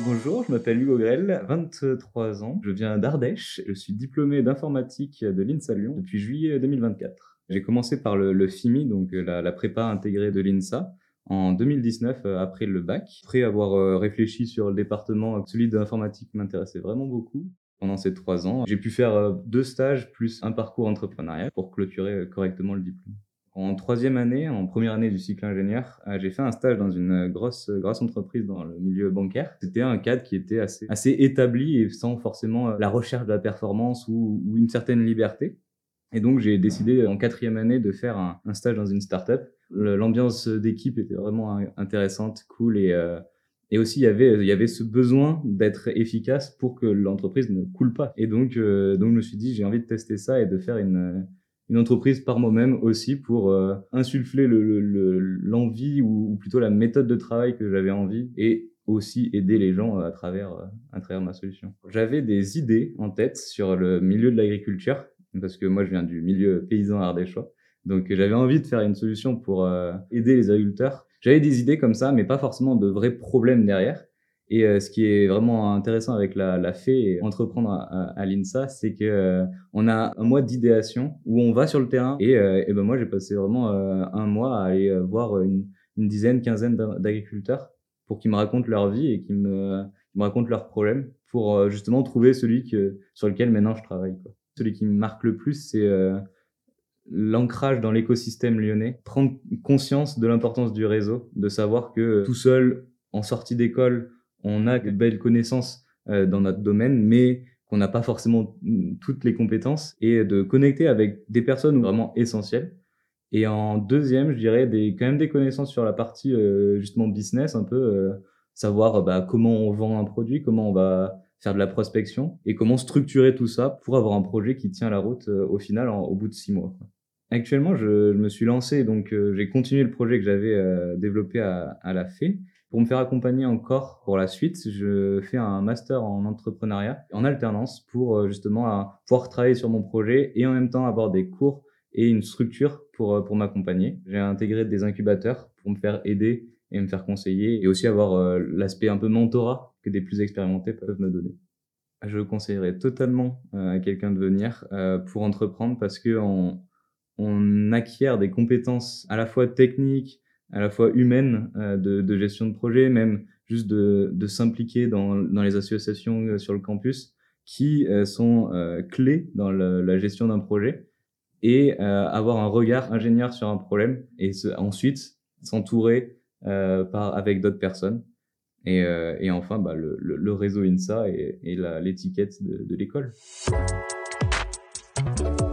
Bonjour, je m'appelle Hugo Grel, 23 ans. Je viens d'Ardèche. Je suis diplômé d'informatique de l'INSA Lyon depuis juillet 2024. J'ai commencé par le FIMI, donc la prépa intégrée de l'INSA, en 2019 après le bac. Après avoir réfléchi sur le département, celui de l'informatique m'intéressait vraiment beaucoup. Pendant ces 3 ans, j'ai pu faire 2 stages plus un parcours entrepreneurial pour clôturer correctement le diplôme. En troisième année, en première année du cycle ingénieur, j'ai fait un stage dans une grosse entreprise dans le milieu bancaire. C'était un cadre qui était assez établi et sans forcément la recherche de la performance ou une certaine liberté. Et donc, j'ai décidé en quatrième année de faire un stage dans une start-up. L'ambiance d'équipe était vraiment intéressante, cool et aussi il y avait ce besoin d'être efficace pour que l'entreprise ne coule pas. Et donc je me suis dit j'ai envie de tester ça et de faire une entreprise par moi-même aussi pour insuffler l'envie ou plutôt la méthode de travail que j'avais envie et aussi aider les gens à travers ma solution. J'avais des idées en tête sur le milieu de l'agriculture parce que moi je viens du milieu paysan ardéchois. Donc j'avais envie de faire une solution pour aider les agriculteurs. J'avais des idées comme ça, mais pas forcément de vrais problèmes derrière. Et ce qui est vraiment intéressant avec la FE et entreprendre à l'INSA, c'est que on a un mois d'idéation où on va sur le terrain et ben moi j'ai passé vraiment un mois à aller voir une dizaine, quinzaine d'agriculteurs pour qu'ils me racontent leur vie et qu'ils me racontent leurs problèmes pour justement trouver sur lequel maintenant je travaille, quoi. Celui qui me marque le plus, c'est l'ancrage dans l'écosystème lyonnais, prendre conscience de l'importance du réseau, de savoir que tout seul, en sortie d'école, on a de belles connaissances dans notre domaine, mais qu'on n'a pas forcément toutes les compétences, et de connecter avec des personnes vraiment essentielles. Et en deuxième, je dirais quand même des connaissances sur la partie justement business, un peu savoir comment on vend un produit, comment on va faire de la prospection et comment structurer tout ça pour avoir un projet qui tient la route au final au bout de 6 mois, quoi. Actuellement, je me suis lancé, donc j'ai continué le projet que j'avais développé à la FE. Pour me faire accompagner encore pour la suite, je fais un master en entrepreneuriat en alternance pour justement pouvoir travailler sur mon projet et en même temps avoir des cours et une structure pour m'accompagner. J'ai intégré des incubateurs pour me faire aider et me faire conseiller et aussi avoir l'aspect un peu mentorat que des plus expérimentés peuvent me donner. Je conseillerais totalement à quelqu'un de venir pour entreprendre parce que on acquiert des compétences à la fois techniques, à la fois humaines, de gestion de projet, même juste de s'impliquer dans les associations sur le campus qui sont clés dans la gestion d'un projet et avoir un regard ingénieur sur un problème et ensuite s'entourer avec d'autres personnes et enfin le réseau INSA et l'étiquette de l'école.